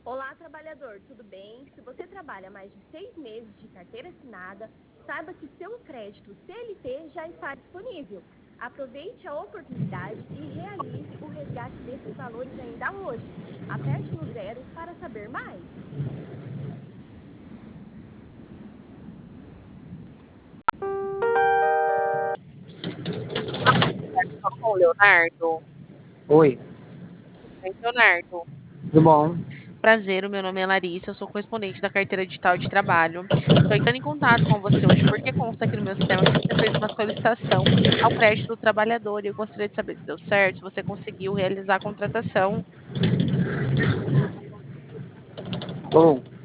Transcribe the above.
Olá, trabalhador, tudo bem? Se você trabalha mais de 6 meses de carteira assinada, saiba que seu crédito CLT já está disponível. Aproveite a oportunidade e realize o resgate desses valores ainda hoje. Aperte no zero para saber mais. Fala com o Leonardo. Oi, Oi, Leonardo. tudo bom? Prazer, o meu nome é Larissa, eu sou correspondente da carteira digital de trabalho. Estou entrando em contato com você hoje porque consta aqui no meu sistema que você fez uma solicitação ao crédito do trabalhador e eu gostaria de saber se deu certo, se você conseguiu realizar a contratação. Bom,